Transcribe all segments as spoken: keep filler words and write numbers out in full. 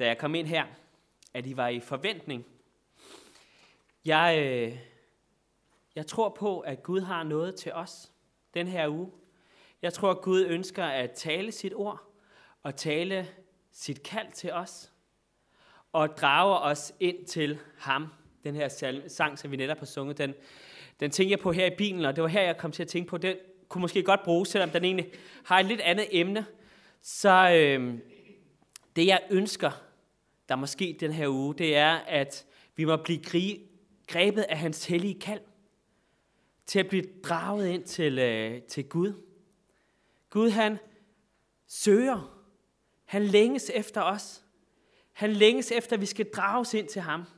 da jeg kom ind her, at I var i forventning. Jeg, øh, jeg tror på, at Gud har noget til os den her uge. Jeg tror, at Gud ønsker at tale sit ord og tale sit kald til os og drager os ind til ham. Den her salme, sang, som vi netop har sunget, den, den tænker jeg på her i bilen, og det var her, jeg kom til at tænke på. Den kunne måske godt bruges, selvom den egentlig har et lidt andet emne. Så øh, det, jeg ønsker, der må ske den her uge, det er, at vi må blive gri- grebet af hans hellige kald til at blive draget ind til, øh, til Gud. Gud, han søger. Han længes efter os. Han længes efter, at vi skal drages ind til ham.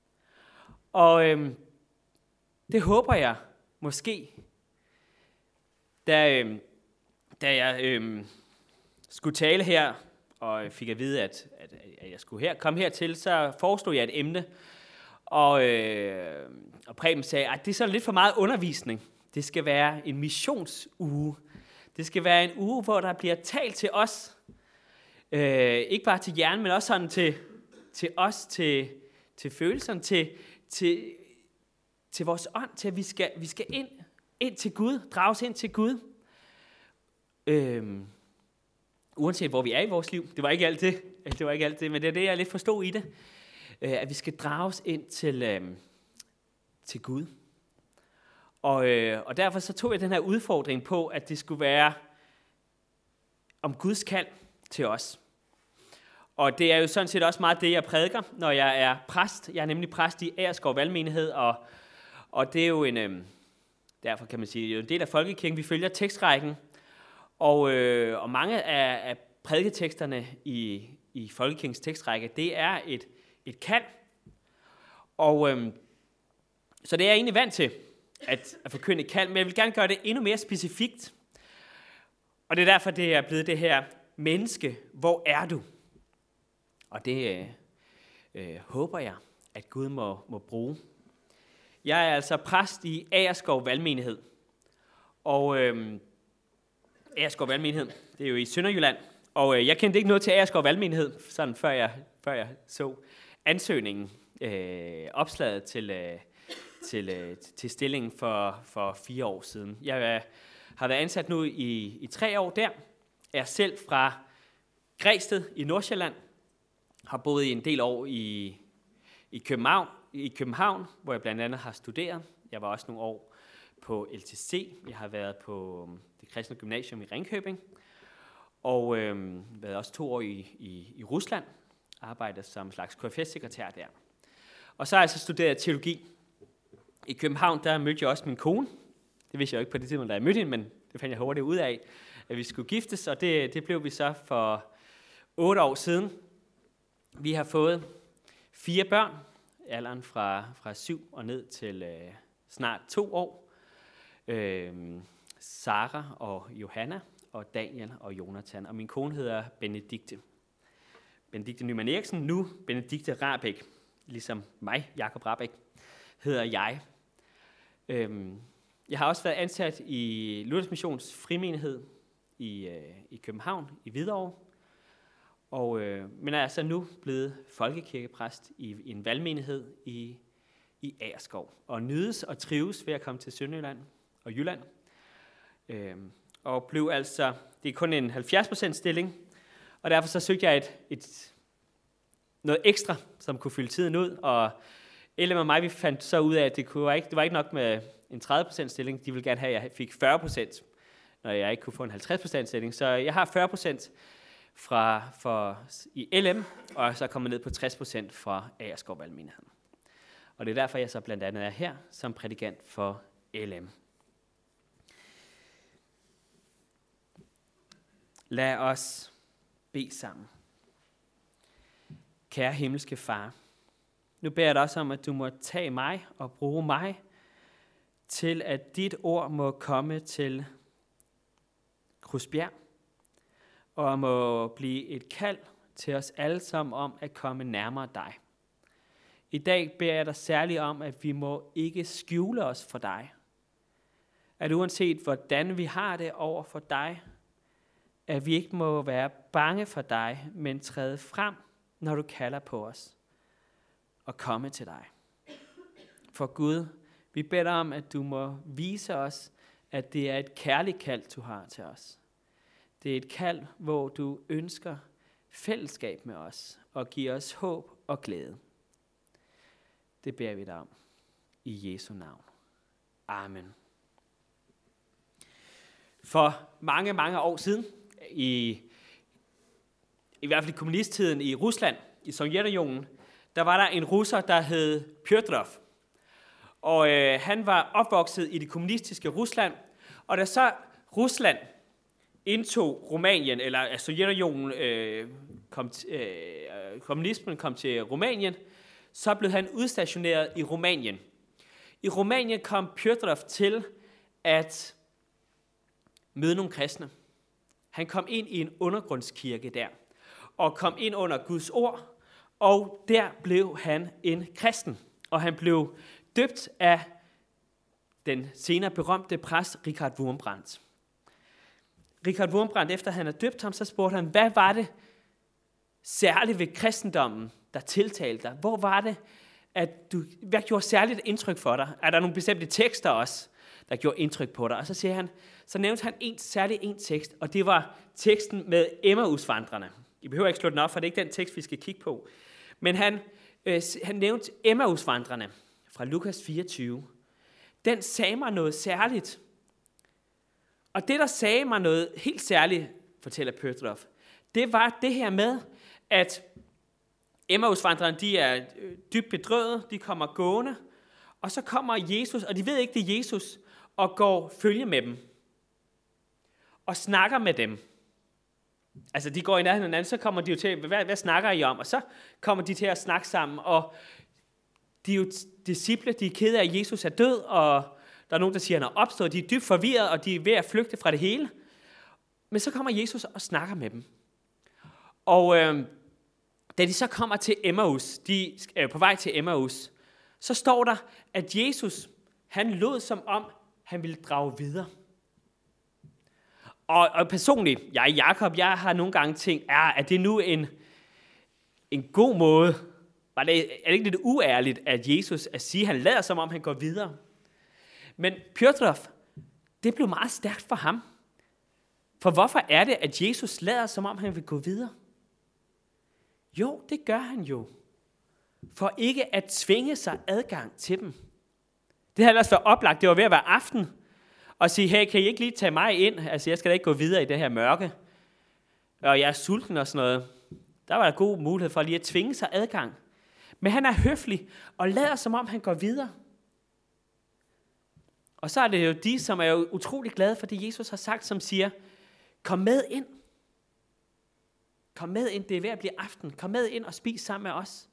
Og øhm, det håber jeg måske, da, øhm, da jeg øhm, skulle tale her, og fik at vide, at, at, at jeg skulle her, komme hertil, så foreslog jeg et emne, og, øh, og Preben sagde, at det er så lidt for meget undervisning. Det skal være en missionsuge. Det skal være en uge, hvor der bliver talt til os. Øh, ikke bare til hjernen, men også sådan til, til os, til, til følelserne, til, til, til vores ånd, til at vi skal, vi skal ind, ind til Gud, drages ind til Gud. Øh, uanset hvor vi er i vores liv. Det var ikke alt det, det var ikke alt det, men det er det, jeg lidt forstod i det. Øh, at vi skal drages ind til, øh, til Gud. Og, øh, og derfor så tog jeg den her udfordring på, at det skulle være om Guds kald til os. Og det er jo sådan set også meget det, jeg prædiker, når jeg er præst. Jeg er nemlig præst i Agerskov Valgmenighed, og, og det er jo en, øh, derfor kan man sige, en del af folkekirken. Vi følger tekstrækken, og, øh, og mange af, af prædiketeksterne i, i folkekirkens tekstrække, det er et, et kald. Og øh, så det er jeg egentlig vant til, at, at forkynde et kald, men jeg vil gerne gøre det endnu mere specifikt. Og det er derfor, det er blevet det her menneske, hvor er du? Og det øh, øh, håber jeg, at Gud må, må bruge. Jeg er altså præst i Agerskov Valgmenighed. Og øh, Agerskov Valgmenighed, det er jo i Sønderjylland. Og øh, jeg kendte ikke noget til Agerskov Valgmenighed, sådan før jeg, før jeg så ansøgningen, øh, opslaget til, øh, til, øh, til stillingen for, for fire år siden. Jeg øh, har været ansat nu i, i tre år der. Jeg er selv fra Græsted i Nordsjælland. Har boet i en del år i, i, København, i København, hvor jeg blandt andet har studeret. Jeg var også nogle år på L T C. Jeg har været på det kristne gymnasium i Ringkøbing. Og øh, været også to år i, i, i Rusland. Arbejdet som slags K F S-sekretær der. Og så har jeg så studeret teologi. I København, der mødte jeg også min kone. Det vidste jeg jo ikke på det tidspunkt, da jeg mødte hende, men det fandt jeg hurtigt ud af, at vi skulle giftes. Og det, det blev vi så for otte år siden. Vi har fået fire børn, alderen fra, fra syv og ned til øh, snart to år. Øh, Sara og Johanna og Daniel og Jonathan. Og min kone hedder Benedikte. Benedikte Nyman Eriksen, nu Benedikte Rahbek. Ligesom mig, Jakob Rahbek, hedder jeg. Øh, jeg har også været ansat i Luthers Missions frimenighed i, øh, i København, i Hvidovre. Og, øh, men er altså nu blevet folkekirkepræst i, i en valgmenighed i, i Agerskov. Og nydes og trives ved at komme til Sønderjylland og Jylland. Øh, og blev altså, det er kun en halvfjerds procent stilling, og derfor så søgte jeg et, et, noget ekstra, som kunne fylde tiden ud. Og Ellen og mig, vi fandt så ud af, at det, kunne ikke, det var ikke nok med en tredive procent stilling. De ville gerne have, at jeg fik fyrre procent, når jeg ikke kunne få en halvtreds procent stilling. Så jeg har fyrre procent fra for, i L M, og så kommer ned på tres procent fra Agerskov Valgmenigheden. Og det er derfor, jeg så blandt andet er her som prædikant for L M. Lad os bede sammen. Kære himmelske Far, nu beder jeg dig også om, at du må tage mig og bruge mig til, at dit ord må komme til Krusbjerg, og må blive et kald til os alle sammen om at komme nærmere dig. I dag beder jeg dig særligt om, at vi må ikke skjule os for dig. At uanset hvordan vi har det over for dig, at vi ikke må være bange for dig, men træde frem når du kalder på os og komme til dig. For Gud, vi beder dig om, at du må vise os, at det er et kærligt kald, du har til os. Det er et kald, hvor du ønsker fællesskab med os og giver os håb og glæde. Det beder vi dig om. I Jesu navn. Amen. For mange, mange år siden, i, i hvert fald i kommunisttiden i Rusland, i Sovjetunionen, der var der en russer, der hed Pjotr. Og øh, han var opvokset i det kommunistiske Rusland, og da så Rusland indtog Rumænien, eller altså Sovjetunionen, øh, kom t- øh, kommunismen kom til Rumænien, så blev han udstationeret i Rumænien. I Rumænien kom Pjotr til at møde nogle kristne. Han kom ind i en undergrundskirke der, og kom ind under Guds ord, og der blev han en kristen. Og han blev døbt af den senere berømte præst Richard Wurmbrand. Richard Wurmbrand, efter han havde døbt ham, så spurgte han, hvad var det særligt ved kristendommen, der tiltalte dig? Hvor var det, at du, hvad gjorde særligt indtryk for dig? Er der nogle bestemte tekster også, der gjorde indtryk på dig? Og så siger han, så nævnte han en, særligt en tekst, og det var teksten med Emmausvandrerne. I behøver ikke slå den op, for det er ikke den tekst, vi skal kigge på. Men han, øh, han nævnte Emmausvandrerne fra Lukas fireogtyve. Den sagde mig noget særligt. Og det, der sagde mig noget helt særligt, fortæller Pjotr, det var det her med, at Emmausvandrerne, de er dybt bedrøvet, de kommer gående, og så kommer Jesus, og de ved ikke, det er Jesus, og går følge med dem, og snakker med dem. Altså, de går i nærheden af hinanden, så kommer de jo til, hvad, hvad snakker I om? Og så kommer de til at snakke sammen, og de er jo disciple, de er kede af, at Jesus er død, og der er nogen, der siger, at han er opstået, de er dybt forvirret, og de er ved at flygte fra det hele. Men så kommer Jesus og snakker med dem. Og øh, da de så kommer til Emmaus, de er på vej til Emmaus, så står der, at Jesus, han lod som om, han ville drage videre. Og, og personligt, jeg Jakob, jeg har nogle gange tænkt, er, er det nu en, en god måde? Var det, er det ikke lidt uærligt, at Jesus at sige, at han lader som om, han går videre? Men Pjotr, det blev meget stærkt for ham. For hvorfor er det, at Jesus lader som om, han vil gå videre? Jo, det gør han jo. For ikke at tvinge sig adgang til dem. Det havde ellers været oplagt, det var ved at være aften, og sige, hey, kan I ikke lige tage mig ind? Altså, jeg skal da ikke gå videre i det her mørke. Og jeg er sulten og sådan noget. Der var der god mulighed for lige at tvinge sig adgang. Men han er høflig og lader som om, han går videre. Og så er det jo de, som er jo utrolig glade for det, Jesus har sagt, som siger, kom med ind. Kom med ind, det er ved at blive aften. Kom med ind og spis sammen med os.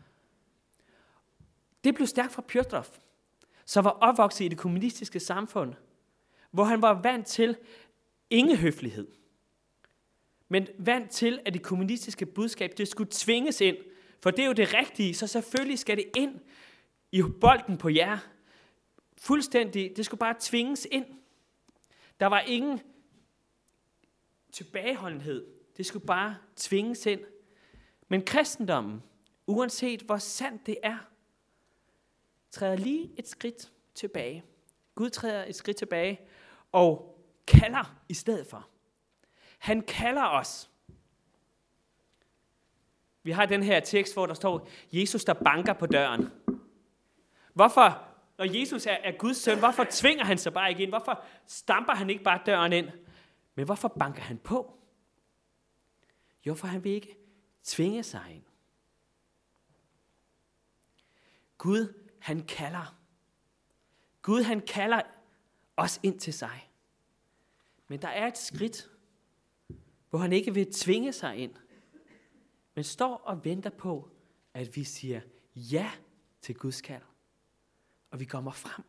Det blev stærkt fra Pjotr, som var opvokset i det kommunistiske samfund, hvor han var vant til ingen høflighed. Men vant til, at det kommunistiske budskab, det skulle tvinges ind. For det er jo det rigtige, så selvfølgelig skal det ind i bolden på jer. Fuldstændig, det skulle bare tvinges ind. Der var ingen tilbageholdenhed. Det skulle bare tvinges ind. Men kristendommen, uanset hvor sandt det er, træder lige et skridt tilbage. Gud træder et skridt tilbage og kalder i stedet for. Han kalder os. Vi har den her tekst, hvor der står, Jesus, der banker på døren. Hvorfor, når Jesus er, er Guds søn, hvorfor tvinger han sig bare ikke ind? Hvorfor stamper han ikke bare døren ind? Men hvorfor banker han på? Jo, for han vil ikke tvinge sig ind. Gud, han kalder. Gud, han kalder os ind til sig. Men der er et skridt, hvor han ikke vil tvinge sig ind, men står og venter på, at vi siger ja til Guds kald. Og vi kommer frem.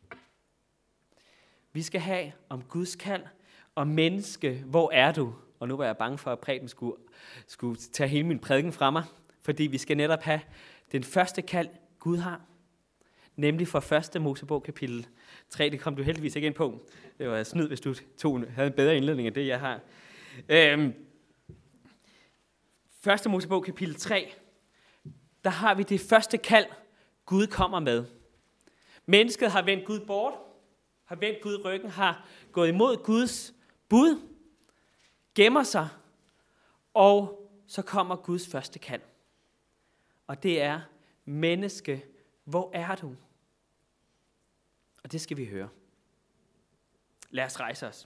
Vi skal have om Guds kald, om menneske, hvor er du? Og nu var jeg bange for, at Preben skulle, skulle tage hele min prædiken fra mig, fordi vi skal netop have den første kald, Gud har. Nemlig fra første Mosebog kapitel tre. Det kom du heldigvis ikke ind på. Det var snyd, hvis du tog, havde en bedre indledning end det, jeg har. Øhm, første Mosebog kapitel tre, der har vi det første kald, Gud kommer med. Mennesket har vendt Gud bort, har vendt Gud ryggen, har gået imod Guds bud, gemmer sig, og så kommer Guds første kald. Og det er, menneske, hvor er du? Og det skal vi høre. Lad os rejse os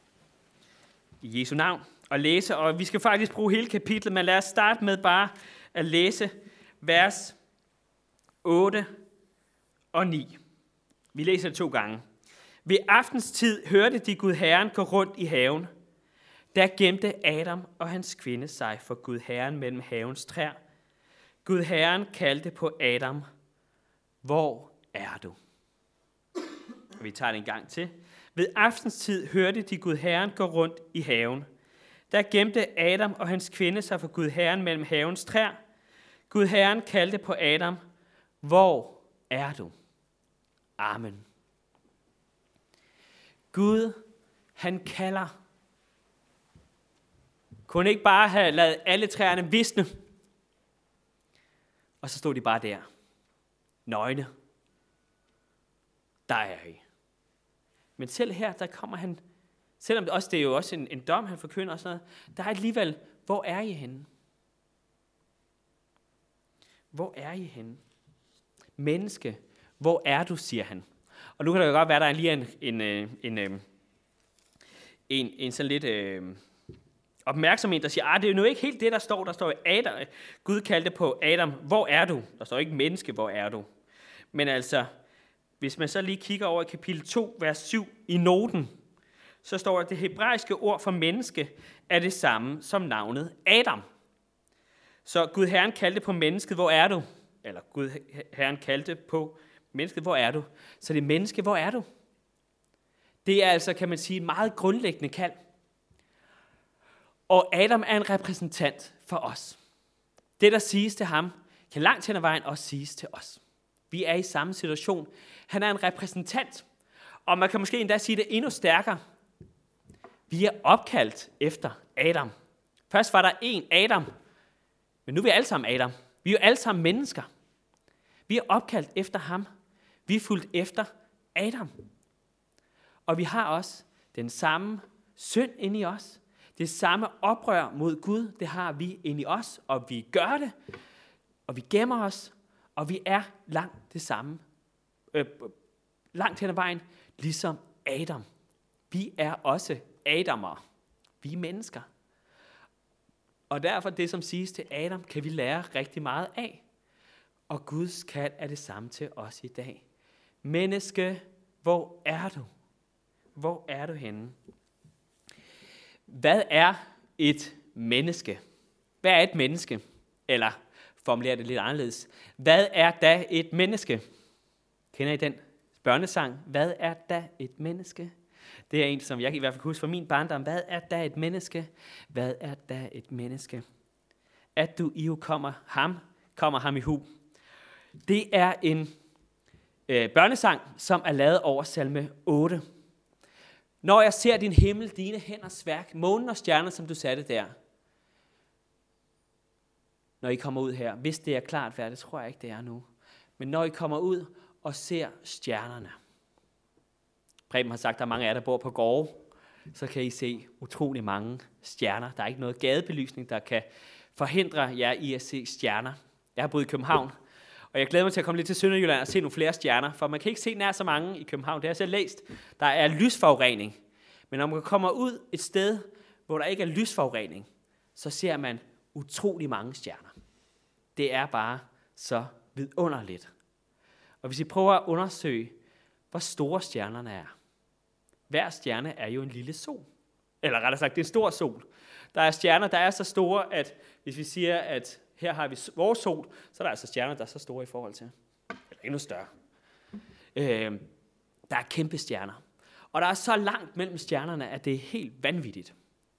i Jesu navn og læse, og vi skal faktisk bruge hele kapitlet, men lad os starte med bare at læse vers otte og ni. Vi læser det to gange. Ved aftenstid hørte de Gud Herren gå rundt i haven. Der gemte Adam og hans kvinde sig for Gud Herren mellem havens træer. Gud Herren kaldte på Adam, hvor er du? Og vi tager det en gang til. Ved aftenstid hørte de Gud Herren gå rundt i haven. Der gemte Adam og hans kvinde sig for Gud Herren mellem havens træer. Gud Herren kaldte på Adam, hvor er du? Amen. Gud, han kalder. Kunne ikke bare have ladet alle træerne visne, og så stod de bare der. Nøgne. Der er I. Men selv her, der kommer han, selvom det også det er jo også en, en dom, han forkynder og sådan noget, der er alligevel, hvor er I henne? Hvor er I henne? Menneske, hvor er du, siger han. Og nu kan det jo godt være, der er lige en, en, en, en, en, en sådan lidt øh, opmærksom en, der siger, ah, det er jo nu ikke helt det, der står. Der står Adam. Gud kaldte på Adam, hvor er du? Der står ikke menneske, hvor er du? Men altså, hvis man så lige kigger over i kapitel to, vers syv i noten, så står der, at det hebraiske ord for menneske er det samme som navnet Adam. Så Gud Herren kaldte på mennesket, hvor er du? Eller Gud Herren kaldte på mennesket, hvor er du? Så det er menneske, hvor er du? Det er altså, kan man sige, meget grundlæggende kald. Og Adam er en repræsentant for os. Det, der siges til ham, kan langt hen ad vejen også siges til os. Vi er i samme situation. Han er en repræsentant. Og man kan måske endda sige det endnu stærkere. Vi er opkaldt efter Adam. Først var der én Adam, men nu er vi alle sammen Adam. Vi er jo alle sammen mennesker. Vi er opkaldt efter ham. Vi er fulgt efter Adam. Og vi har også den samme synd inde i os. Det samme oprør mod Gud, det har vi inde i os. Og vi gør det, og vi gemmer os, og vi er langt det samme. Øh, langt hen ad vejen, ligesom Adam. Vi er også Adamere. Vi er mennesker. Og derfor det, som siges til Adam, kan vi lære rigtig meget af. Og Guds kald er det samme til os i dag. Menneske, hvor er du? Hvor er du henne? Hvad er et menneske? Hvad er et menneske? Eller formulerer det lidt anderledes. Hvad er da et menneske? Kender I den børnesang? Hvad er da et menneske? Det er en, som jeg i hvert fald kan huske fra min barndom. Hvad er da et menneske? Hvad er da et menneske? At du i kommer ham, kommer ham i hu. Det er en øh, børnesang, som er lavet over salme otte. Når jeg ser din himmel, dine hænders værk, månen og stjerner, som du satte der. Når I kommer ud her, hvis det er klart vejr, det tror jeg ikke, det er nu. Men når I kommer ud og ser stjernerne. Preben har sagt, at der er mange af jer, der bor på gårde, så kan I se utrolig mange stjerner. Der er ikke noget gadebelysning, der kan forhindre jer i at se stjerner. Jeg har boet i København, og jeg glæder mig til at komme lidt til Sønderjylland og se nogle flere stjerner, for man kan ikke se nær så mange i København. Det har jeg selv læst. Der er lysforurening. Men når man kommer ud et sted, hvor der ikke er lysforurening, så ser man utrolig mange stjerner. Det er bare så vidunderligt. Og hvis I prøver at undersøge, hvor store stjernerne er. Hver stjerne er jo en lille sol. Eller rettere sagt, det er en stor sol. Der er stjerner, der er så store, at hvis vi siger, at her har vi vores sol, så er der altså stjerner, der er så store i forhold til. Eller endnu større. Øh, der er kæmpe stjerner. Og der er så langt mellem stjernerne, at det er helt vanvittigt.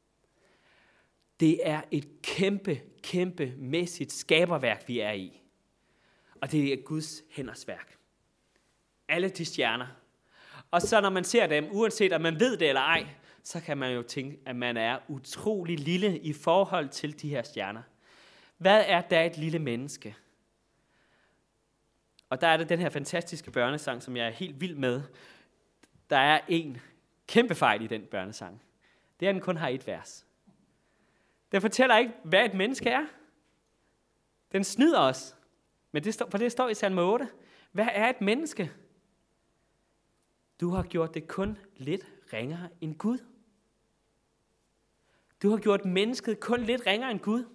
Det er et kæmpe, kæmpe mæssigt skaberværk, vi er i. Og det er Guds hænders værk. Alle de stjerner. Og så når man ser dem, uanset om man ved det eller ej, så kan man jo tænke, at man er utrolig lille i forhold til de her stjerner. Hvad er da et lille menneske? Og der er det den her fantastiske børnesang, som jeg er helt vild med. Der er en kæmpe fejl i den børnesang. Det er, at den kun har et vers. Den fortæller ikke, hvad et menneske er. Den snyder os. Men det står, for det står i salme otte. Hvad er et menneske? Du har gjort det kun lidt ringere end Gud. Du har gjort mennesket kun lidt ringere end Gud.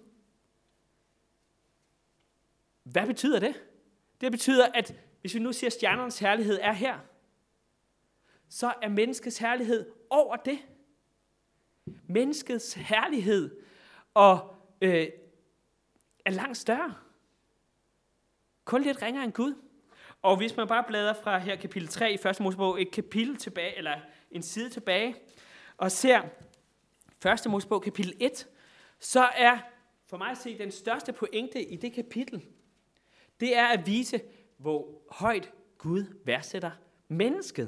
Hvad betyder det? Det betyder, at hvis vi nu siger, at stjernernes herlighed er her, så er menneskets herlighed over det. Menneskets herlighed og, øh, er langt større. Kun lidt ringere end Gud. Og hvis man bare bladrer fra her kapitel tre i første Mosebog, et kapitel tilbage, eller en side tilbage, og ser første Mosebog kapitel et, så er for mig at se den største pointe i det kapitel, det er at vise, hvor højt Gud værdsætter mennesket.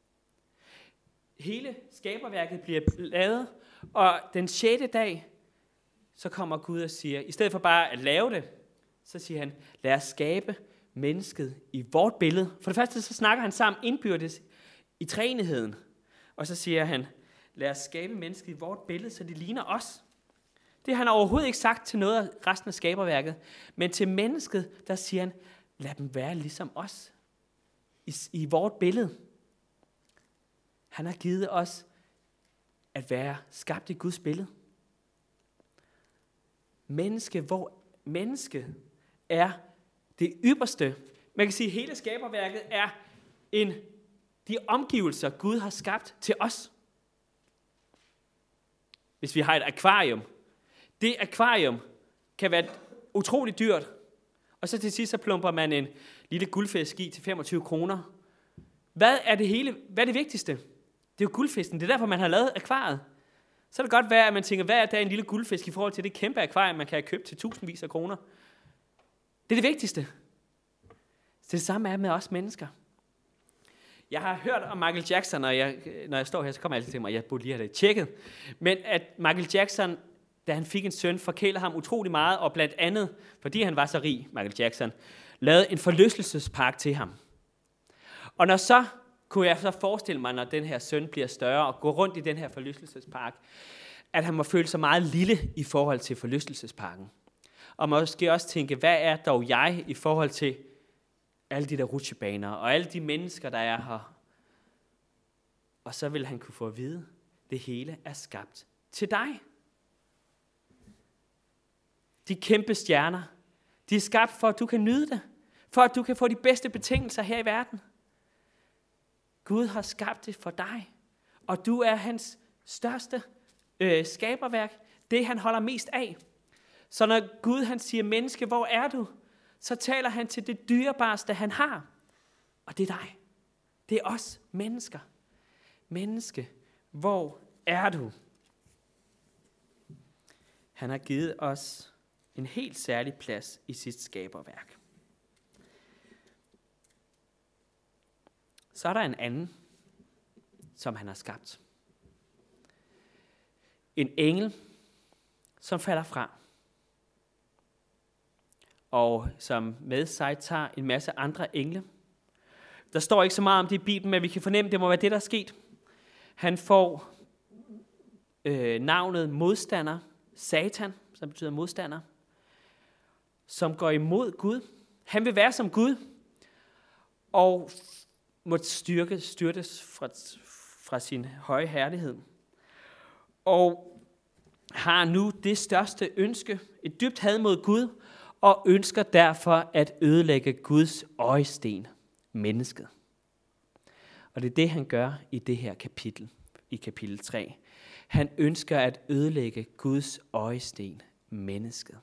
Hele skaberværket bliver lavet, og den sjette dag, så kommer Gud og siger, i stedet for bare at lave det, så siger han, lad os skabe mennesket i vort billede. For det første, så snakker han sammen indbyrdes i treenigheden, og så siger han, lad os skabe mennesket i vort billede, så det ligner os. Det har han overhovedet ikke sagt til noget af resten af skaberværket, men til mennesket, der siger han, lad dem være ligesom os, i, i vort billede. Han har givet os at være skabt i Guds billede. Menneske, hvor menneske er det ypperste. Man kan sige, at hele skaberværket er en, de omgivelser, Gud har skabt til os. Hvis vi har et akvarium. Det akvarium kan være utroligt dyrt. Og så til sidst så plumper man en lille guldfisk i til femogtyve kroner. Hvad er det hele? Hvad er det vigtigste? Det er jo guldfisken. Det er derfor, man har lavet akvariet. Så er det godt være, at man tænker, hvad er der en lille guldfisk i forhold til det kæmpe akvarium, man kan have købt til tusindvis af kroner? Det er det vigtigste. Så det samme er med os mennesker. Jeg har hørt om Michael Jackson, og jeg, når jeg står her, så kommer jeg altid til mig, at jeg burde lige have det tjekket. Men at Michael Jackson, da han fik en søn, forkælede ham utrolig meget, og blandt andet, fordi han var så rig, Michael Jackson, lavede en forlystelsespark til ham. Og når så, kunne jeg så forestille mig, når den her søn bliver større, og gå rundt i den her forlystelsespark, at han må føle sig meget lille i forhold til forlystelsesparken. Og måske også tænke, hvad er dog jeg i forhold til alle de der rutsjebaner, og alle de mennesker, der er her. Og så vil han kunne få at vide, det hele er skabt til dig. De kæmpe stjerner, de er skabt for, at du kan nyde det. For at du kan få de bedste betingelser her i verden. Gud har skabt det for dig. Og du er hans største øh, skaberværk. Det han holder mest af. Så når Gud han siger, menneske, hvor er du? Så taler han til det dyrebareste, han har. Og det er dig. Det er os mennesker. Menneske, hvor er du? Han har givet os en helt særlig plads i sit skaberværk. Så er der en anden, som han har skabt. En engel, som falder fra. Og som med sig tager en masse andre engle. Der står ikke så meget om det i Bibelen, men vi kan fornemme, at det må være det, der er sket. Han får øh, navnet modstander, Satan, som betyder modstander, som går imod Gud. Han vil være som Gud, og må styrke, styrtes fra, fra sin høje herlighed. Og har nu det største ønske, et dybt had mod Gud, og ønsker derfor at ødelægge Guds øjesten, mennesket. Og det er det, han gør i det her kapitel, i kapitel tre. Han ønsker at ødelægge Guds øjesten, mennesket.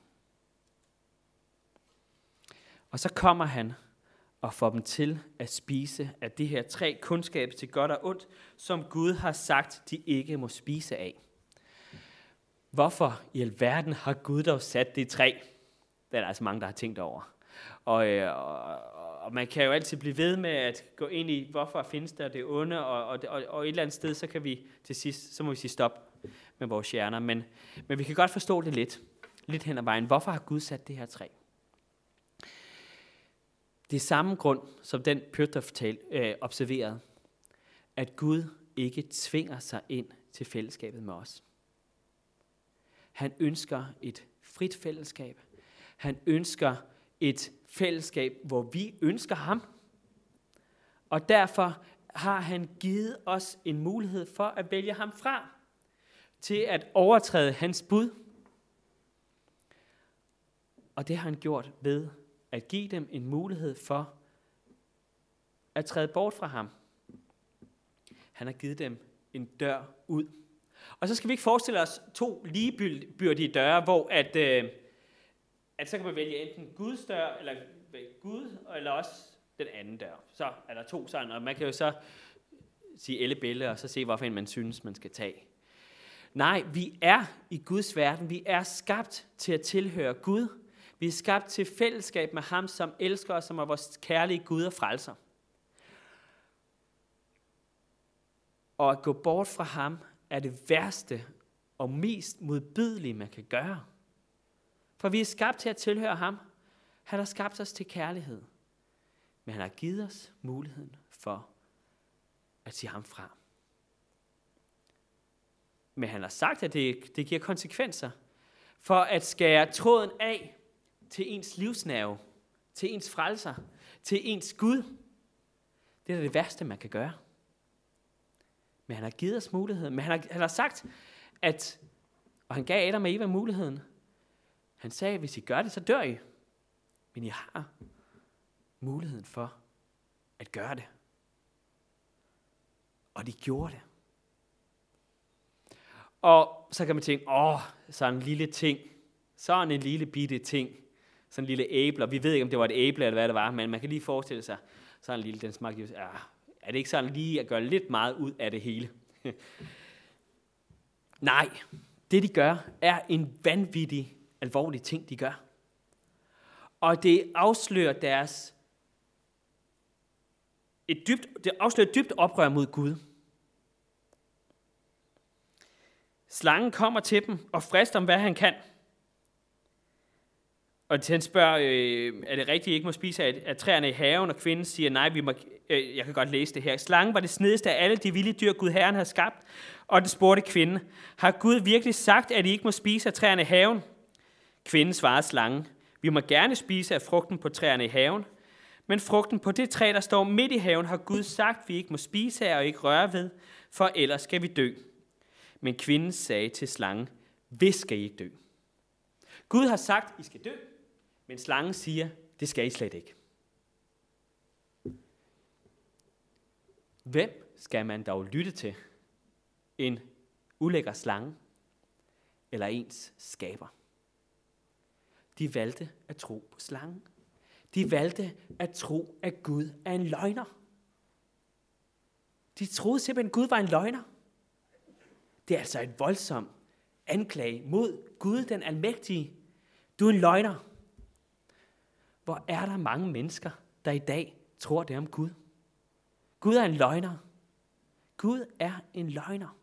Og så kommer han og får dem til at spise af de her tre kundskaber til godt og ondt, som Gud har sagt, de ikke må spise af. Hvorfor i alverden har Gud dog sat det træ? Det er der altså mange, der har tænkt over. Og, øh, og, og man kan jo altid blive ved med at gå ind i, hvorfor findes der det onde, og, og, og, og et eller andet sted, så kan vi til sidst, så må vi sige stop med vores hjerner. Men, men vi kan godt forstå det lidt. lidt hen ad vejen. Hvorfor har Gud sat det her træ? Det er samme grund, som den Pytr øh, observerede, at Gud ikke tvinger sig ind til fællesskabet med os. Han ønsker et frit fællesskab. Han ønsker et fællesskab, hvor vi ønsker ham. Og derfor har han givet os en mulighed for at vælge ham fra, til at overtræde hans bud. Og det har han gjort ved at give dem en mulighed for at træde bort fra ham. Han har givet dem en dør ud. Og så skal vi ikke forestille os to ligebyrdige døre, hvor at, øh, at så kan man vælge enten Guds dør, eller Gud, eller også den anden dør. Så er der to sådan, og man kan jo så sige ellebille, og så se, hvorfor man synes, man skal tage. Nej, vi er i Guds verden. Vi er skabt til at tilhøre Gud. Vi er skabt til fællesskab med ham, som elsker os, som er vores kærlige Gud og frelser. Og at gå bort fra ham er det værste og mest modbydelige, man kan gøre. For vi er skabt til at tilhøre ham. Han har skabt os til kærlighed. Men han har givet os muligheden for at sige ham fra. Men han har sagt, at det, det giver konsekvenser. For at skære tråden af til ens livsnerve, til ens frelser, til ens Gud. Det er det værste, man kan gøre. Men han har givet os muligheden. Men han har, han har sagt, at, og han gav Adam og Eva muligheden. Han sagde, hvis I gør det, så dør I. Men I har muligheden for at gøre det. Og de gjorde det. Og så kan man tænke, åh, sådan en lille ting. Sådan en lille bitte ting. Sådan en lille æble. Og vi ved ikke, om det var et æble eller hvad det var, men man kan lige forestille sig, sådan en lille, den smagte jo, ja, er det ikke sådan lige at gøre lidt meget ud af det hele? Nej, det de gør, er en vanvittig, alvorlig ting, de gør. Og det afslører deres, et dybt, det afslører et dybt oprør mod Gud. Slangen kommer til dem og frister om, hvad han kan. Og han spørger, øh, er det rigtigt, I ikke må spise af, af træerne i haven? Og kvinden siger, nej, vi må, øh, jeg kan godt læse det her. Slangen var det snedigste af alle de vilde dyr, Gud Herren havde skabt. Og den spurgte kvinden, har Gud virkelig sagt, at I ikke må spise af træerne i haven? Kvinden svarede slangen, vi må gerne spise af frugten på træerne i haven. Men frugten på det træ, der står midt i haven, har Gud sagt, vi ikke må spise af og ikke røre ved, for ellers skal vi dø. Men kvinden sagde til slangen, hvis skal I ikke dø? Gud har sagt, I skal dø. Men slangen siger, det skal I slet ikke. Hvem skal man dog lytte til? En ulækker slange eller ens skaber? De valgte at tro på slangen. De valgte at tro, at Gud er en løgner. De troede simpelthen, at Gud var en løgner. Det er altså et voldsomt anklage mod Gud, den almægtige. Du er en løgner. Hvor er der mange mennesker, der i dag tror det om Gud? Gud er en løgner. Gud er en løgner.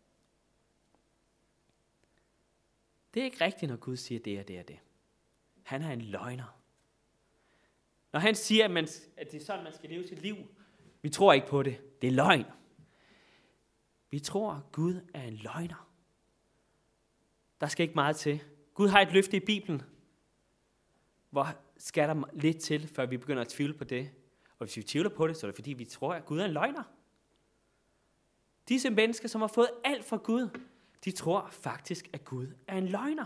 Det er ikke rigtigt, når Gud siger det og det og det. Han er en løgner. Når han siger, at, man, at det er sådan, man skal leve sit liv, vi tror ikke på det. Det er løgn. Vi tror, at Gud er en løgner. Der skal ikke meget til. Gud har et løfte i Bibelen. Hvor skal der lidt til, før vi begynder at tvivle på det? Og hvis vi tvivler på det, så er det fordi, vi tror, at Gud er en løgner. Disse mennesker, som har fået alt fra Gud, de tror faktisk, at Gud er en løgner.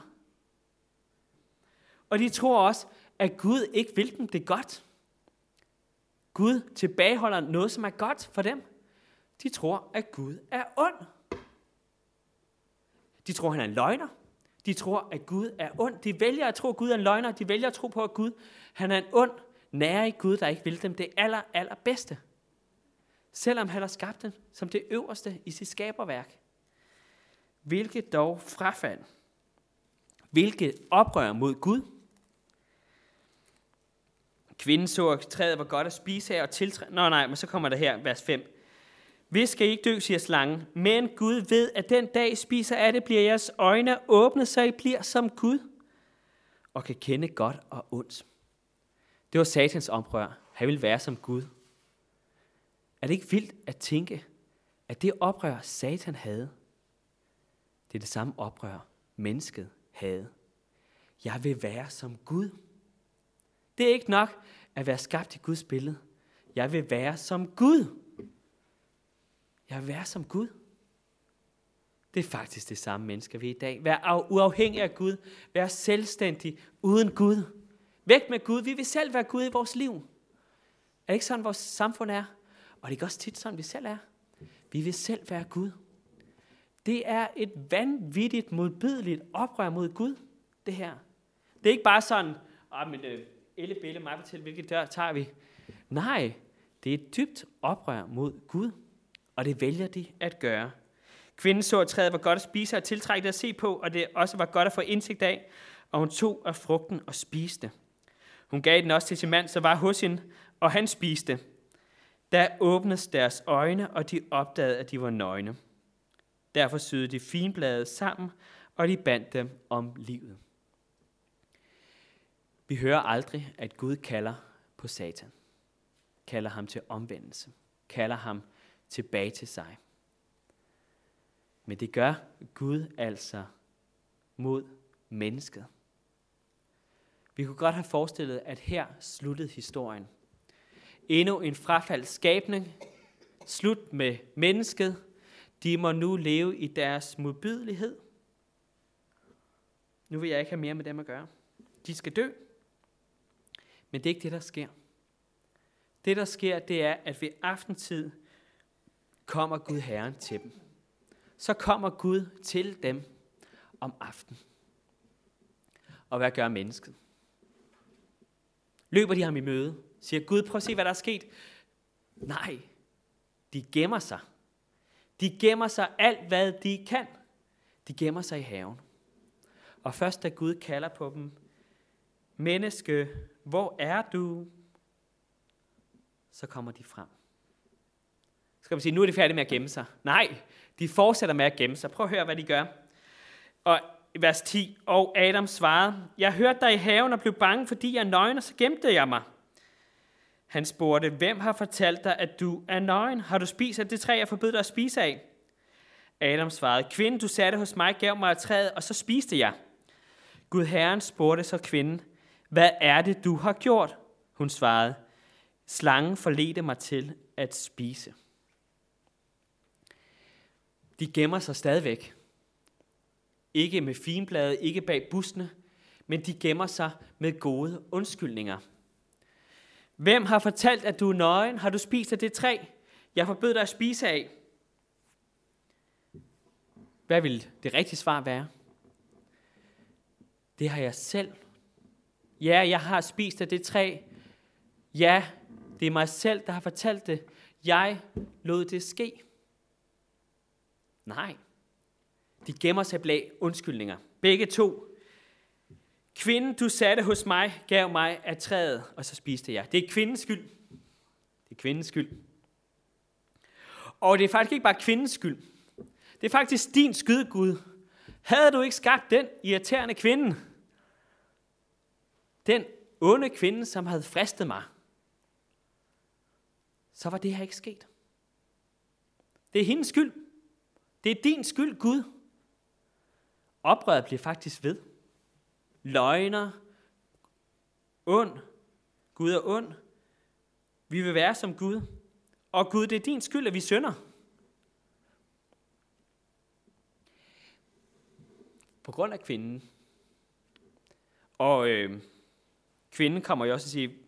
Og de tror også, at Gud ikke vil dem det godt. Gud tilbageholder noget, som er godt for dem. De tror, at Gud er ond. De tror, han er en løgner. De tror, at Gud er ond. De vælger at tro, at Gud er en løgner. De vælger at tro på, at Gud han er en ond, nærig Gud, der ikke vil dem det aller, aller bedste. Selvom han har skabt dem som det øverste i sit skaberværk. Hvilket dog frafald. Hvilket oprør mod Gud. Kvinden så, at træet var godt at spise af og tiltræde. Nå nej, men så kommer der her, vers fem. Hvis skal I ikke dø, siger slangen, men Gud ved, at den dag I spiser af det, bliver jeres øjne åbnet, så I bliver som Gud, og kan kende godt og ondt. Det var Satans oprør. Han ville være som Gud. Er det ikke vildt at tænke, at det oprør, Satan havde, det er det samme oprør, mennesket havde? Jeg vil være som Gud. Det er ikke nok at være skabt i Guds billede. Jeg vil være som Gud. Jeg vil være som Gud. Det er faktisk det samme mennesker vi i dag. Være uafhængig af Gud. Være selvstændig uden Gud. Væk med Gud. Vi vil selv være Gud i vores liv. Er det ikke sådan, vores samfund er? Og det er ikke også tit sådan, vi selv er. Vi vil selv være Gud. Det er et vanvittigt, modbydeligt oprør mod Gud, det her. Det er ikke bare sådan, ah, men øh, Elle, Bille, mig fortæl, hvilket dør tager vi. Nej, det er et dybt oprør mod Gud, og det vælger de at gøre. Kvinden så, at træet var godt at spise og tiltrække at se på, og det også var godt at få indsigt af, og hun tog af frugten og spiste. Hun gav den også til sin mand, så var hos hende, og han spiste. Der åbnedes deres øjne, og de opdagede, at de var nøgne. Derfor syede de finblade sammen, og de bandt dem om livet. Vi hører aldrig, at Gud kalder på Satan. Kalder ham til omvendelse. Kalder ham tilbage til sig. Men det gør Gud altså mod mennesket. Vi kunne godt have forestillet, at her sluttede historien. Endnu en frafaldt skabning. Slut med mennesket. De må nu leve i deres modbydelighed. Nu vil jeg ikke have mere med dem at gøre. De skal dø. Men det er ikke det, der sker. Det, der sker, det er, at ved aftentid kommer Gud Herren til dem. Så kommer Gud til dem om aftenen. Og hvad gør mennesket? Løber de ham i møde? Siger Gud, prøv at se, hvad der er sket. Nej, de gemmer sig. De gemmer sig alt, hvad de kan. De gemmer sig i haven. Og først da Gud kalder på dem, menneske, hvor er du? Så kommer de frem. Så skal man sige, nu er de færdige med at gemme sig. Nej, de fortsætter med at gemme sig. Prøv at høre, hvad de gør. Og i vers ti, og Adam svarede, jeg hørte dig i haven og blev bange, fordi jeg er nøgen, og så gemte jeg mig. Han spurgte, hvem har fortalt dig, at du er nøgen? Har du spist af det træ, jeg forbød dig at spise af? Adam svarede, kvinden, du satte hos mig, gav mig af træet, og så spiste jeg. Gud Herren spurgte så kvinden, hvad er det, du har gjort? Hun svarede, slangen forledte mig til at spise. De gemmer sig stadigvæk. Ikke med finblade, ikke bag buskene, men de gemmer sig med gode undskyldninger. Hvem har fortalt, at du er nøgen? Har du spist af det træ, jeg forbød dig at spise af? Hvad vil det rigtige svar være? Det har jeg selv. Ja, jeg har spist af det træ. Ja, det er mig selv, der har fortalt det. Jeg lod det ske. Nej. De gemmer sig bag undskyldninger. Begge to. Kvinden, du satte hos mig, gav mig af træet, og så spiste jeg. Det er kvindens skyld. Det er kvindens skyld. Og det er faktisk ikke bare kvindens skyld. Det er faktisk din skyld, Gud. Havde du ikke skabt den irriterende kvinde? Den onde kvinde, som havde fristet mig. Så var det her ikke sket. Det er hendes skyld. Det er din skyld, Gud. Oprøret bliver faktisk ved. Løgner. Ond. Gud er ond. Vi vil være som Gud. Og Gud, det er din skyld, at vi synder. På grund af kvinden. Og øh, kvinden kommer jo også at sige,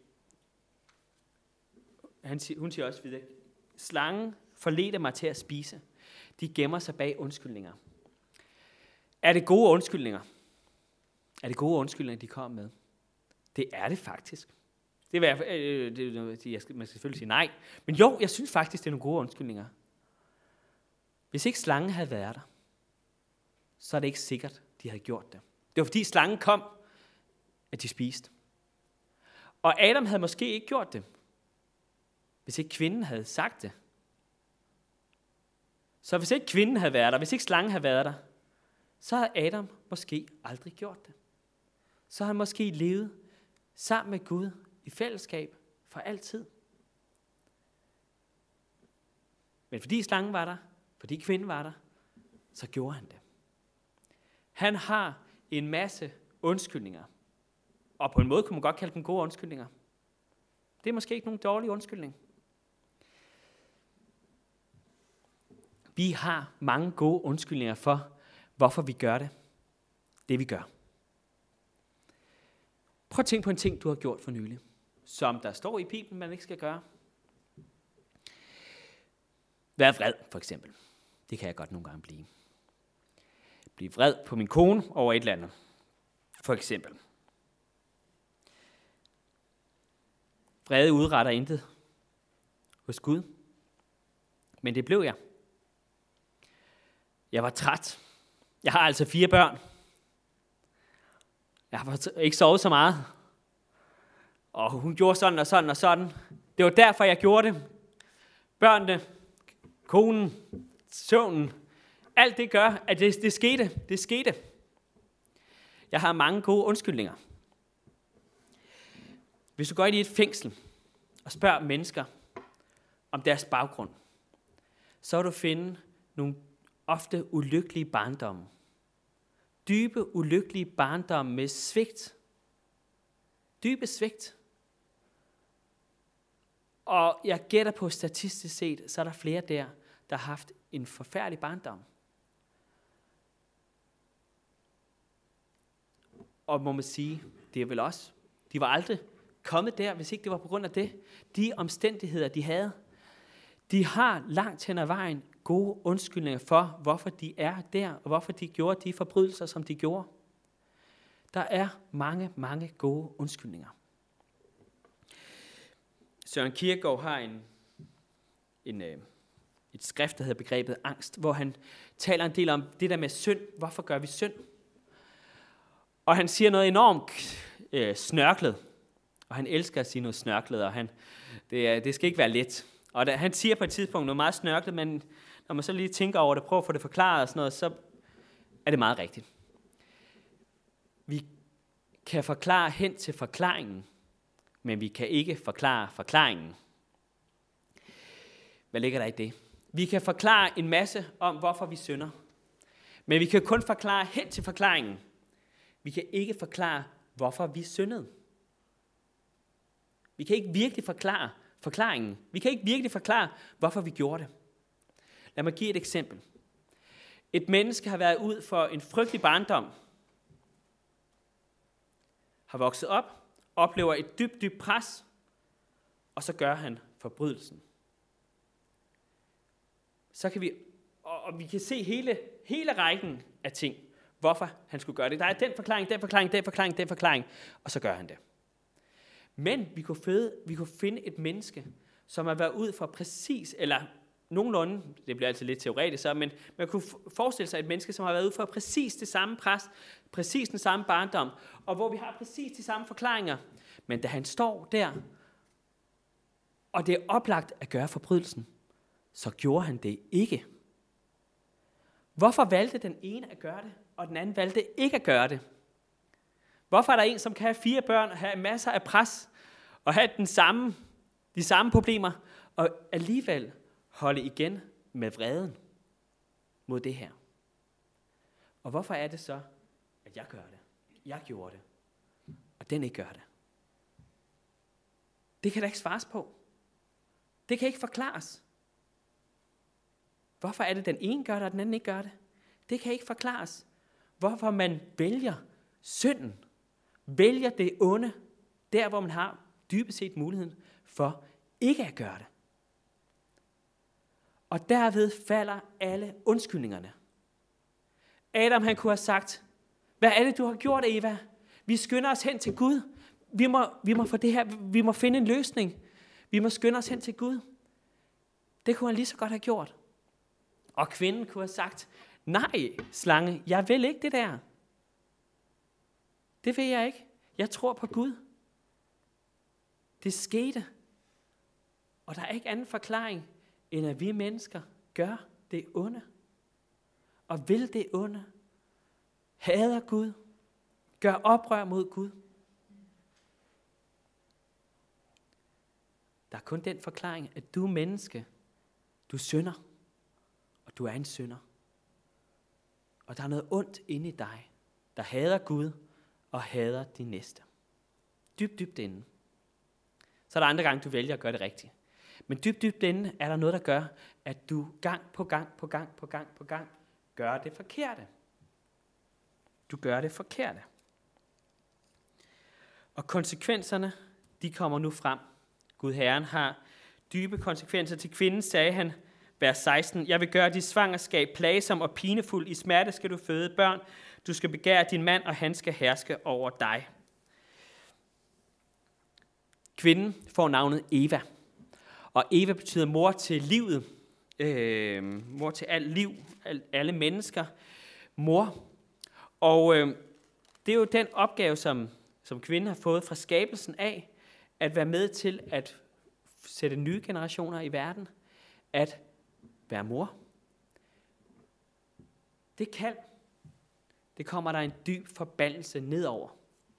han, hun siger også videre, slangen forledte mig til at spise. De gemmer sig bag undskyldninger. Er det gode undskyldninger? Er det gode undskyldninger, de kommer med? Det er det faktisk. Det er, øh, det, jeg skal, man skal selvfølgelig sige nej. Men jo, jeg synes faktisk, det er nogle gode undskyldninger. Hvis ikke slangen havde været der, så er det ikke sikkert, de havde gjort det. Det var fordi slangen kom, at de spiste. Og Adam havde måske ikke gjort det, hvis ikke kvinden havde sagt det. Så hvis ikke kvinden havde været der, hvis ikke slangen havde været der, så havde Adam måske aldrig gjort det. så har han måske levet sammen med Gud i fællesskab for altid. Men fordi slangen var der, fordi kvinden var der, så gjorde han det. Han har en masse undskyldninger. Og på en måde kunne man godt kalde dem gode undskyldninger. Det er måske ikke nogen dårlig undskyldning. Vi har mange gode undskyldninger for, hvorfor vi gør det, det vi gør. Prøv at tænke på en ting, du har gjort for nylig, som der står i Bibelen, man ikke skal gøre. Vær vred, for eksempel. Det kan jeg godt nogle gange blive. Blive vred på min kone over et eller andet, for eksempel. Vrede udretter intet hos Gud, men det blev jeg. Jeg var træt. Jeg har altså fire børn. Jeg har ikke sovet så meget. Og hun gjorde sådan og sådan og sådan. Det var derfor, jeg gjorde det. Børnene, konen, søvnen, alt det gør, at det, det skete. Det skete. Jeg har mange gode undskyldninger. Hvis du går ind i et fængsel og spørger mennesker om deres baggrund, så vil du finde nogle ofte ulykkelige barndomme. Dybe, ulykkelige barndomme med svigt. Dybe svigt. Og jeg gætter på statistisk set, så er der flere der, der har haft en forfærdelig barndom. Og må man sige, det er vel også, de var aldrig kommet der, hvis ikke det var på grund af det. De omstændigheder, de havde, de har langt hen ad vejen gode undskyldninger for, hvorfor de er der, og hvorfor de gjorde de forbrydelser, som de gjorde. Der er mange, mange gode undskyldninger. Søren Kierkegaard har en, en, et skrift, der hedder Begrebet angst, hvor han taler en del om det der med synd. Hvorfor gør vi synd? Og han siger noget enormt øh, snørklet, og han elsker at sige noget snørklet, og han, det, det skal ikke være let. Og da, han siger på et tidspunkt noget meget snørklet, men når man så lige tænker over det, prøver at få det forklaret og sådan noget, så er det meget rigtigt. Vi kan forklare hen til forklaringen, men vi kan ikke forklare forklaringen. Hvad ligger der i det? Vi kan forklare en masse om, hvorfor vi synder, men vi kan kun forklare hen til forklaringen. Vi kan ikke forklare, hvorfor vi syndede. Vi kan ikke virkelig forklare forklaringen. Vi kan ikke virkelig forklare, hvorfor vi gjorde det. Lad mig give et eksempel. Et menneske har været ud for en frygtelig barndom, har vokset op, oplever et dybt, dybt pres, og så gør han forbrydelsen. Så kan vi, og vi kan se hele, hele rækken af ting, hvorfor han skulle gøre det. Der er den forklaring, den forklaring, den forklaring, den forklaring, og så gør han det. Men vi kunne, føde, vi kunne finde et menneske, som har været ud for præcis, eller nogenlunde, det bliver altid lidt teoretisk, så, men man kunne forestille sig et menneske, som har været ud for præcis det samme pres, præcis den samme barndom, og hvor vi har præcis de samme forklaringer. Men da han står der, og det er oplagt at gøre forbrydelsen, så gjorde han det ikke. Hvorfor valgte den ene at gøre det, og den anden valgte ikke at gøre det? Hvorfor er der en, som kan have fire børn, og have masser af pres, og have den samme, de samme problemer, og alligevel holde igen med vreden mod det her? Og hvorfor er det så, at jeg gør det? Jeg gjorde det, og den ikke gør det. Det kan der ikke svares på. Det kan ikke forklares. Hvorfor er det, den ene gør det, og den anden ikke gør det? Det kan ikke forklares. Hvorfor man vælger synden, vælger det onde, der hvor man har dybest set muligheden for ikke at gøre det. Og derved falder alle undskyldningerne. Adam han kunne have sagt, hvad er det, du har gjort, Eva? Vi skynder os hen til Gud. Vi må, vi må, få det her, vi må finde en løsning. Vi må skynde os hen til Gud. Det kunne han lige så godt have gjort. Og kvinden kunne have sagt, nej, slange, jeg vil ikke det der. Det vil jeg ikke. Jeg tror på Gud. Det skete. Og der er ikke anden forklaring, end at vi mennesker gør det onde. Og vil det onde. Hader Gud. Gør oprør mod Gud. Der er kun den forklaring, at du er menneske. Du synder, og du er en synder. Og der er noget ondt inde i dig, der hader Gud og hader din næste. Dybt, dybt inde. Så er der andre gange, du vælger at gøre det rigtigt. Men dybt, dybt inde er der noget, der gør, at du gang på gang på gang på gang på gang gør det forkerte. Du gør det forkerte. Og konsekvenserne, de kommer nu frem. Gud Herren har dybe konsekvenser. Til kvinden sagde han, vers seksten, jeg vil gøre dit svangerskab plagsom og pinefuld. I smerte skal du føde børn. Du skal begære din mand, og han skal herske over dig. Kvinden får navnet Eva. Og Eva betyder mor til livet. Øh, mor til alt liv, al, alle mennesker. Mor. Og øh, det er jo den opgave, som, som kvinden har fået fra skabelsen af, at være med til at sætte nye generationer i verden. At være mor. Det kan. Det kommer der en dyb forbandelse nedover.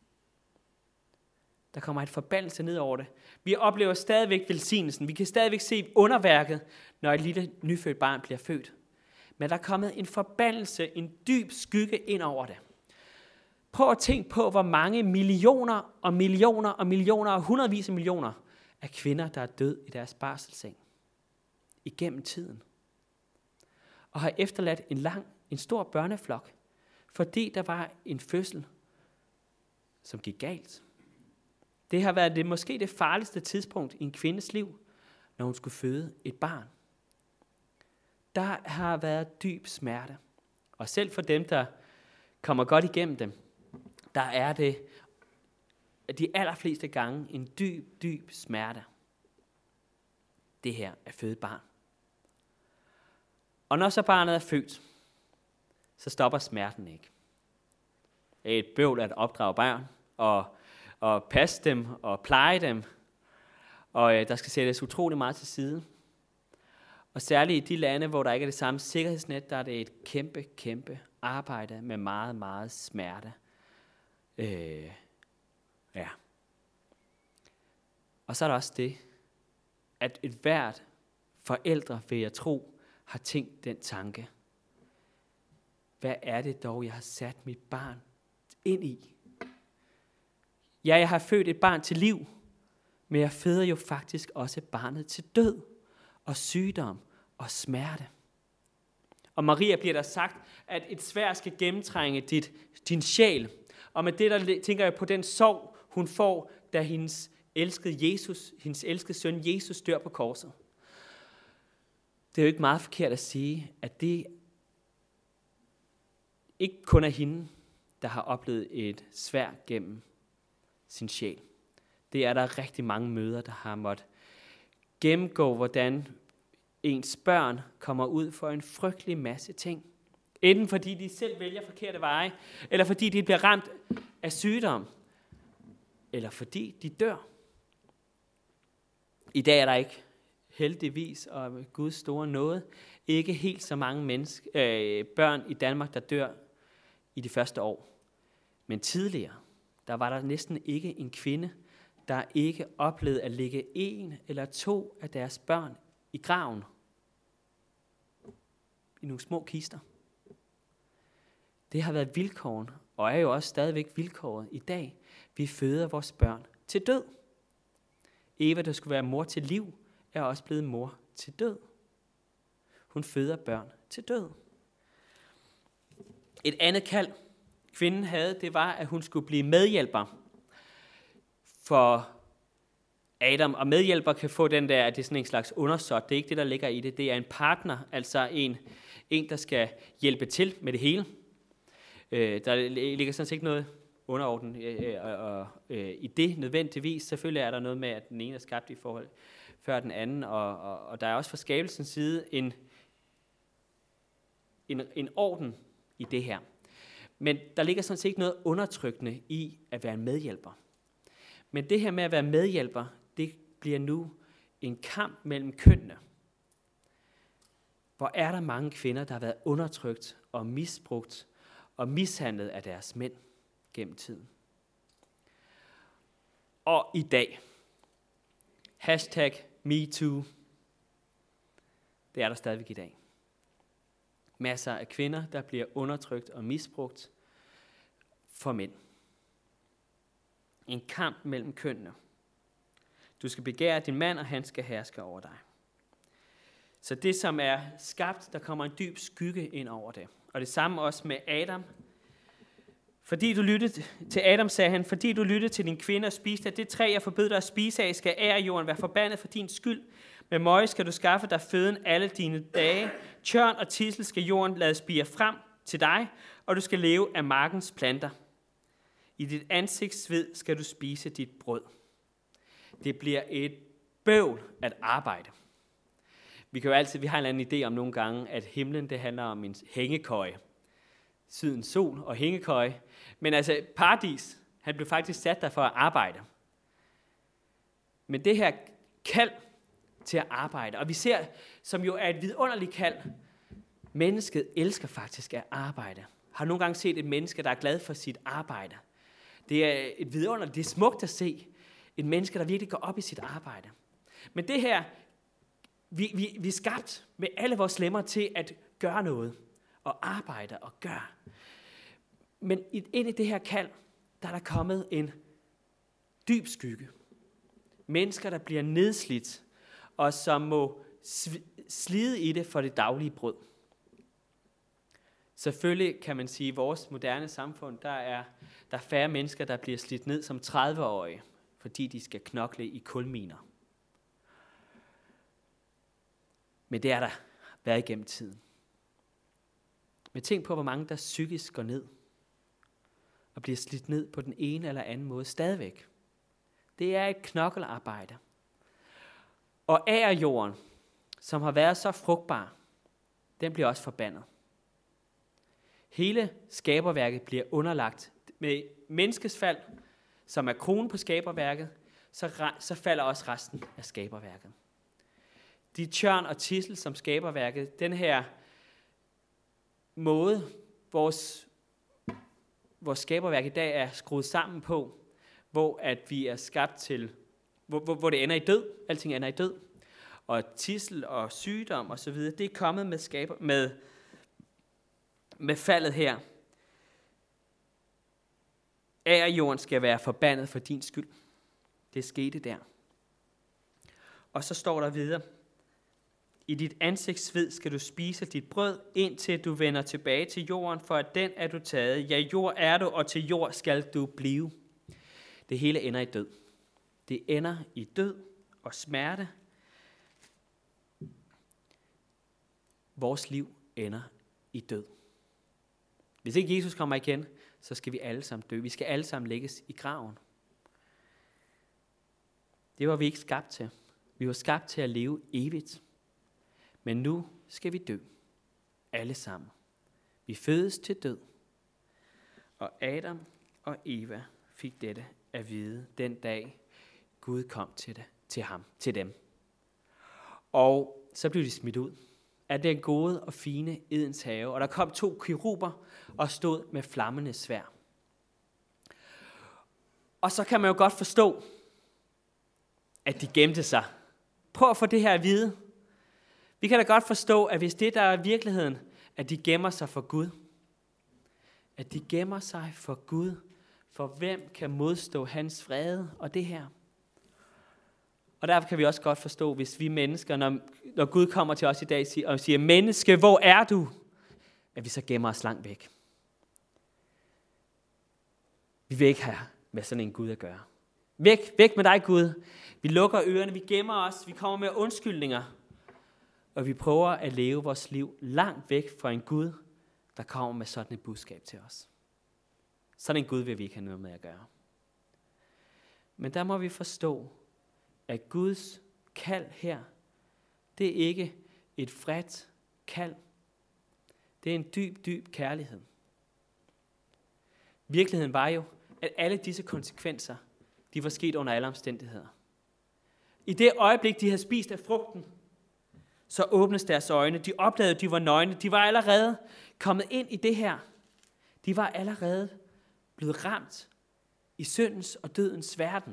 Der kommer et forbandelse ned over det. Vi oplever stadigvæk velsignelsen. Vi kan stadigvæk se underværket, når et lille nyfødt barn bliver født. Men der er kommet en forbandelse, en dyb skygge ind over det. Prøv at tænke på, hvor mange millioner og millioner og millioner og hundredvis af millioner af kvinder, der er død i deres barselsseng. Igennem tiden. Og har efterladt en lang, en stor børneflok. Fordi der var en fødsel, som gik galt. Det har været det, måske det farligste tidspunkt i en kvindes liv, når hun skulle føde et barn. Der har været dyb smerte. Og selv for dem, der kommer godt igennem dem, der er det de allerfleste gange en dyb, dyb smerte. Det her at føde et barn. Og når så barnet er født, så stopper smerten ikke. Det er et bøvl at opdrage børn, og, og passe dem, og pleje dem. Og øh, der skal sættes utrolig meget til side. Og særligt i de lande, hvor der ikke er det samme sikkerhedsnet, der er det et kæmpe, kæmpe arbejde med meget, meget smerte. Øh, ja. Og så er der også det, at et hvert forældre, vil jeg tro, har tænkt den tanke. Hvad er det dog, jeg har sat mit barn ind i? Ja, jeg har født et barn til liv, men jeg føder jo faktisk også barnet til død og sygdom og smerte. Og Maria bliver der sagt, at et sværd skal gennemtrænge dit, din sjæl. Og med det, der tænker jeg på den sorg, hun får, da hendes elskede Jesus, hendes elskede søn Jesus dør på korset. Det er jo ikke meget forkert at sige, at det ikke kun er hende, der har oplevet et sværd gennem sin sjæl. Det er der rigtig mange mødre, der har måttet gennemgå, hvordan ens børn kommer ud for en frygtelig masse ting. Enten fordi de selv vælger forkerte veje, eller fordi de bliver ramt af sygdom, eller fordi de dør. I dag er der ikke, heldigvis og med Guds store nåde, ikke helt så mange mennesker, øh, børn i Danmark, der dør i de første år. Men tidligere, der var der næsten ikke en kvinde, der ikke oplevede at lægge en eller to af deres børn i graven. I nogle små kister. Det har været vilkåren, og er jo også stadigvæk vilkåret i dag. Vi føder vores børn til død. Eva, der skulle være mor til liv, er også blevet mor til død. Hun føder børn til død. Et andet kald, kvinden havde, det var, at hun skulle blive medhjælper for Adam. Og medhjælper kan få den der, at det er sådan en slags undersåt. Det er ikke det, der ligger i det. Det er en partner, altså en, en der skal hjælpe til med det hele. Øh, der ligger sådan set ikke noget underorden øh, og, øh, i det nødvendigvis. Selvfølgelig er der noget med, at den ene er skabt i forhold før den anden, og, og, og der er også fra skabelsens side en, en, en orden i det her. Men der ligger sådan set ikke noget undertrykkende i at være en medhjælper. Men det her med at være medhjælper, det bliver nu en kamp mellem kønnene. Hvor er der mange kvinder, der har været undertrykt og misbrugt og mishandlet af deres mænd gennem tiden. Og i dag, hashtag MeToo, det er der stadigvæk i dag. Masser af kvinder, der bliver undertrykt og misbrugt for mænd. En kamp mellem kønnene. Du skal begære din mand, og han skal herske over dig. Så det, som er skabt, der kommer en dyb skygge ind over det. Og det samme også med Adam. Fordi du lyttede til Adam, sagde han, fordi du lyttede til din kvinde og spiste af det træ, jeg forbød dig at spise af, skal ære jorden være forbandet for din skyld. Med møje skal du skaffe dig føden alle dine dage. Tjørn og tidsel skal jorden lade spire frem til dig, og du skal leve af markens planter. I dit ansigts sved skal du spise dit brød. Det bliver et bøvl at arbejde. Vi kan jo altid, vi har en eller anden idé om nogle gange, at himlen det handler om en hængekøje. Sydens sol og hængekøje. Men altså paradis, han blev faktisk sat der for at arbejde. Men det her kald til at arbejde, og vi ser, som jo er et vidunderligt kald, mennesket elsker faktisk at arbejde. Har du nogle gange set et menneske, der er glad for sit arbejde? Det er et vidunderligt, det er smukt at se et menneske, der virkelig går op i sit arbejde. Men det her, vi, vi, vi er skabt med alle vores lemmer til at gøre noget, og arbejde og gøre. Men ind i det her kald, der er der kommet en dyb skygge. Mennesker, der bliver nedslidt, og som må slide i det for det daglige brød. Selvfølgelig kan man sige, at i vores moderne samfund, der er der er færre mennesker, der bliver slidt ned som tredive-årige, fordi de skal knokle i kulminer. Men det er der været igennem tiden. Men tænk på, hvor mange der psykisk går ned og bliver slidt ned på den ene eller anden måde stadigvæk. Det er et knokkelarbejde. Og agerjorden, som har været så frugtbar, den bliver også forbandet. Hele skaberværket bliver underlagt med menneskets fald, som er kronen på skaberværket, så, så falder også resten af skaberværket. De tjørn og tidsel som skaberværket, den her måde, vores, vores skaberværk i dag er skruet sammen på, hvor at vi er skabt til, hvor, hvor, hvor det ender i død, alting ender i død, og tidsel og sygdom og så videre, det er kommet med, skaber, med, med faldet her. Agerjorden skal være forbandet for din skyld. Det skete der. Og så står der videre, i dit ansigtsved skal du spise dit brød, indtil du vender tilbage til jorden, for at den er du taget. Ja, jord er du, og til jord skal du blive. Det hele ender i død. Det ender i død og smerte. Vores liv ender i død. Hvis ikke Jesus kommer igen, så skal vi alle sammen dø. Vi skal alle sammen lægges i graven. Det var vi ikke skabt til. Vi var skabt til at leve evigt. Men nu skal vi dø. Alle sammen. Vi fødes til død. Og Adam og Eva fik dette at vide den dag, Gud kom til, det, til ham, til dem. Og så blev de smidt ud af den gode og fine Edens have. Og der kom to keruber og stod med flammende sværd. Og så kan man jo godt forstå, at de gemte sig. Prøv at få det her at vide. Vi kan da godt forstå, at hvis det der er virkeligheden, at de gemmer sig for Gud. At de gemmer sig for Gud. For hvem kan modstå hans fred og det her? Og derfor kan vi også godt forstå, hvis vi mennesker, når, når Gud kommer til os i dag og siger, menneske, hvor er du? At vi så gemmer os langt væk. Vi vil ikke have med sådan en Gud at gøre. Væk, væk med dig, Gud. Vi lukker ørerne, vi gemmer os, vi kommer med undskyldninger. Og vi prøver at leve vores liv langt væk fra en Gud, der kommer med sådan et budskab til os. Sådan en Gud vil vi ikke have noget med at gøre. Men der må vi forstå, at Guds kald her, det er ikke et vredt kald. Det er en dyb, dyb kærlighed. Virkeligheden var jo, at alle disse konsekvenser, de var sket under alle omstændigheder. I det øjeblik, de havde spist af frugten, så åbnes deres øjne. De opdagede, at de var nøgne. De var allerede kommet ind i det her. De var allerede blevet ramt i syndens og dødens verden.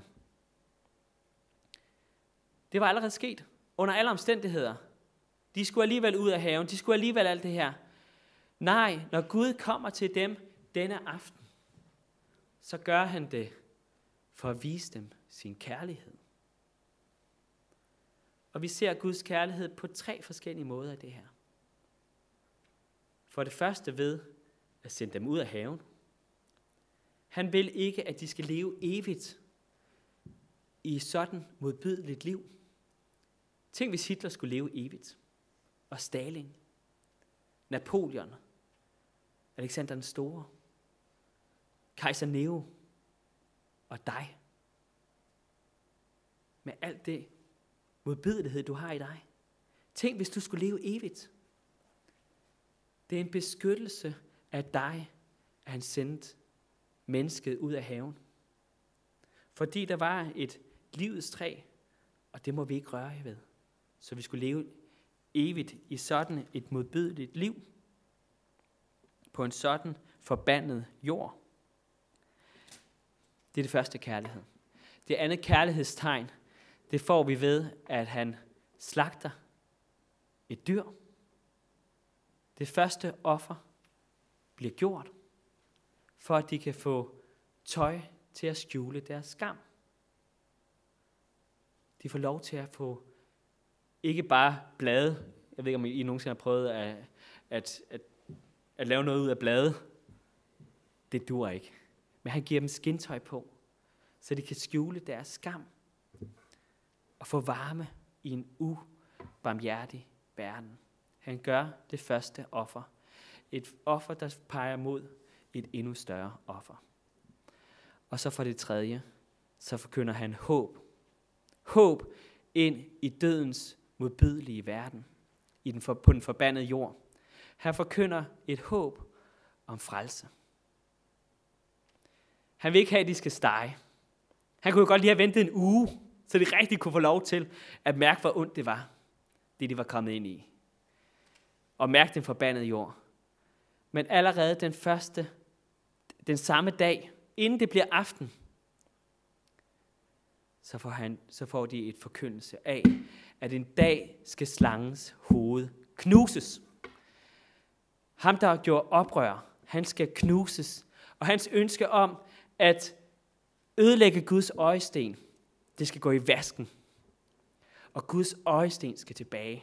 Det var allerede sket under alle omstændigheder. De skulle alligevel ud af haven. De skulle alligevel alt det her. Nej, når Gud kommer til dem denne aften, så gør han det for at vise dem sin kærlighed. Og vi ser Guds kærlighed på tre forskellige måder i det her. For det første ved at sende dem ud af haven. Han vil ikke, at de skal leve evigt i sådan modbydeligt liv. Tænk, hvis Hitler skulle leve evigt. Og Stalin, Napoleon, Alexander den Store, kejser Nero og dig. Med alt det modbydelighed, du har i dig. Tænk, hvis du skulle leve evigt. Det er en beskyttelse af dig, at han sendte mennesket ud af haven. Fordi der var et livets træ, og det må vi ikke røre ved. Så vi skulle leve evigt i sådan et modbydeligt liv, på en sådan forbandet jord. Det er det første kærlighed. Det andet kærlighedstegn, det får vi ved, at han slagter et dyr. Det første offer bliver gjort, for at de kan få tøj til at skjule deres skam. De får lov til at få ikke bare blade. Jeg ved ikke, om I nogensinde har prøvet at, at, at, at lave noget ud af blade. Det dur ikke. Men han giver dem skintøj på, så de kan skjule deres skam og få varme i en ubarmhjertig verden. Han gør det første offer. Et offer, der peger mod et endnu større offer. Og så for det tredje, så forkynder han håb. Håb ind i dødens modbydelige verden, i den for, på den forbandede jord. Han forkynder et håb om frelse. Han vil ikke have, at de skal stege. Han kunne jo godt lige have ventet en uge, så de rigtig kunne få lov til at mærke, hvor ondt det var, det de var kommet ind i. Og mærke den forbandede jord. Men allerede den første, den samme dag, inden det bliver aften, så får, han, så får de et forkyndelse af, at en dag skal slangens hoved knuses. Ham, der har gjort oprør, han skal knuses. Og hans ønske om at ødelægge Guds øjesten, det skal gå i vasken. Og Guds øjesten skal tilbage.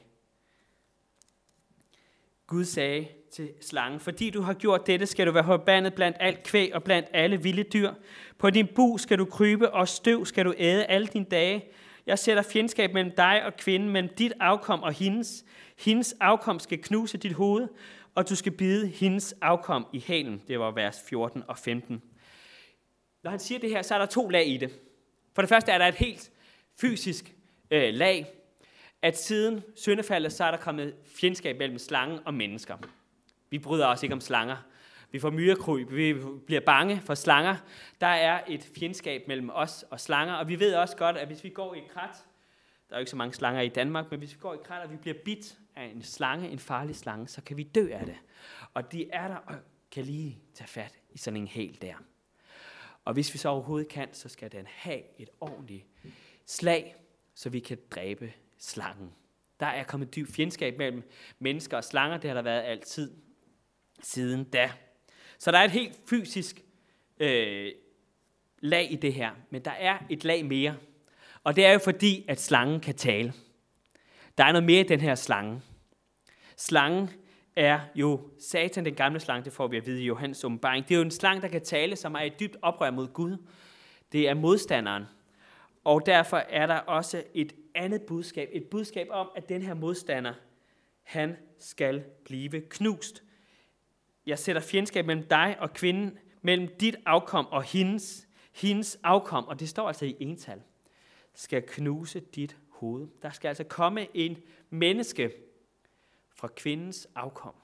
Gud sagde til slangen, fordi du har gjort dette, skal du være forbandet blandt alt kvæg og blandt alle vilde dyr. På din bug skal du krybe, og støv skal du æde alle dine dage. Jeg sætter fjendskab mellem dig og kvinden, mellem dit afkom og hendes. Hendes afkom skal knuse dit hoved, og du skal bide hendes afkom i hælen. Det var vers fjorten og femten. Når han siger det her, så er der to lag i det. For det første er der et helt fysisk øh, lag, at siden syndefaldet, så er der kommet fjendskab mellem slangen og mennesker. Vi bryder os ikke om slanger. Vi får myrekryb, vi bliver bange for slanger. Der er et fjendskab mellem os og slanger, og vi ved også godt, at hvis vi går i et krat, der er jo ikke så mange slanger i Danmark, men hvis vi går i et krat, og vi bliver bidt af en slange, en farlig slange, så kan vi dø af det. Og de er der og kan lige tage fat i sådan en hæl der. Og hvis vi så overhovedet kan, så skal den have et ordentligt slag, så vi kan dræbe slangen. Der er kommet dyb fjendskab mellem mennesker og slanger. Det har der været altid siden da. Så der er et helt fysisk øh, lag i det her. Men der er et lag mere. Og det er jo fordi, at slangen kan tale. Der er noget mere i den her slange. Slangen er jo Satan, den gamle slange, det får vi at vide i Johannes åbenbaring. Det er jo en slange, der kan tale, som er et dybt oprør mod Gud. Det er modstanderen. Og derfor er der også et andet budskab. Et budskab om, at den her modstander, han skal blive knust. Jeg sætter fjendskab mellem dig og kvinden, mellem dit afkom og hendes, hendes afkom. Og det står altså i ental. Skal knuse dit hoved. Der skal altså komme en menneske fra kvindens afkom.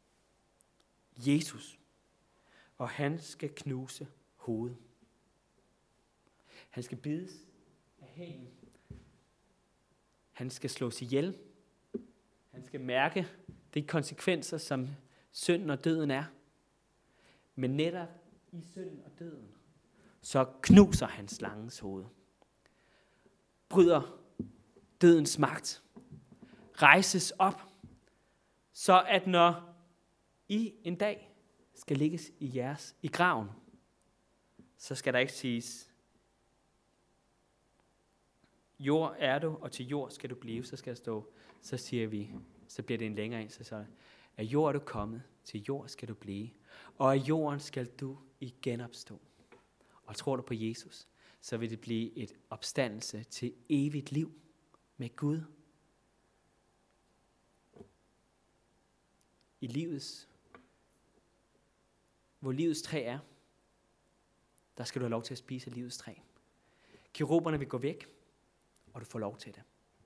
Jesus. Og han skal knuse hovedet. Han skal bides af hælen. Han skal slås ihjel. Han skal mærke de konsekvenser, som synden og døden er. Men netop i synden og døden, så knuser han slangens hoved. Bryder dødens magt. Rejses op, så at når I en dag skal ligges i jeres i graven, så skal der ikke siges, jord er du, og til jord skal du blive, så skal der stå, så siger vi, så bliver det en længere en, så så af jord er du kommet, til jord skal du blive, og af jorden skal du igen opstå. Og tror du på Jesus, så vil det blive et opstandelse til evigt liv med Gud. I livets, hvor livets træ er, der skal du have lov til at spise livets træ. Keruberne vil gå væk, og du får lov til det.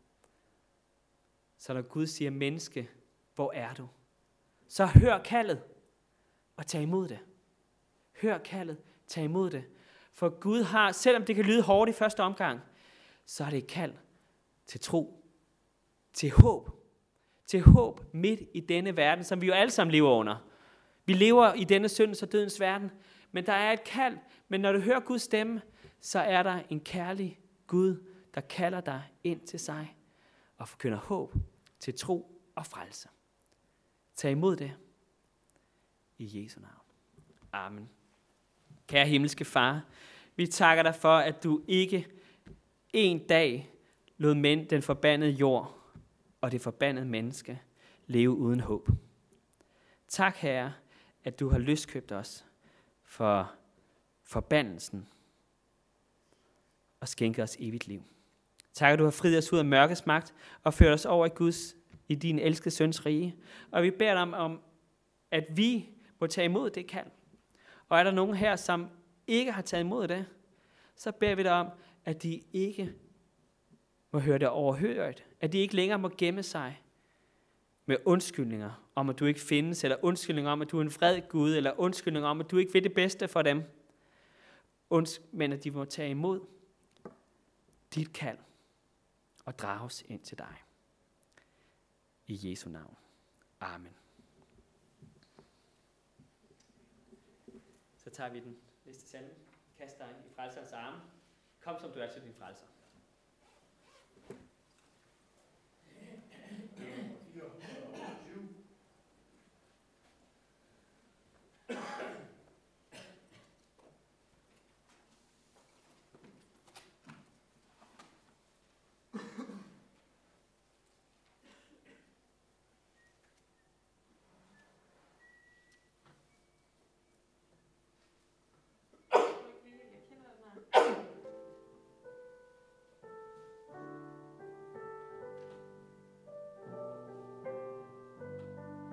Så når Gud siger, menneske, hvor er du? Så hør kaldet, og tag imod det. Hør kaldet, tag imod det. For Gud har, selvom det kan lyde hårdt i første omgang, så er det et kald til tro, til håb. Til håb midt i denne verden, som vi jo alle sammen lever under. Vi lever i denne syndens og dødens verden, men der er et kald. Men når du hører Guds stemme, så er der en kærlig Gud, der kalder dig ind til sig og forkynder håb til tro og frelse. Tag imod det i Jesu navn. Amen. Kære himmelske Far, vi takker dig for, at du ikke en dag lod mænd den forbandede jord og det forbandede menneske leve uden håb. Tak, Herre, at du har løskøbt os for forbandelsen og skænket os evigt liv. Tak, at du har friet os ud af mørkets magt og ført os over i Guds, i din elskede søns rige. Og vi beder dig om, om, at vi må tage imod det kald. Og er der nogen her, som ikke har taget imod det, så beder vi dig om, at de ikke må høre det overhørt. At de ikke længere må gemme sig med undskyldninger om, at du ikke findes, eller undskyldninger om, at du er en vred Gud, eller undskyldninger om, at du ikke vil det bedste for dem. Men at de må tage imod dit kald og drages ind til dig. I Jesu navn. Amen. Så tager vi den næste salme. Kast dig i frelserens arme. Kom som du er til din frelser.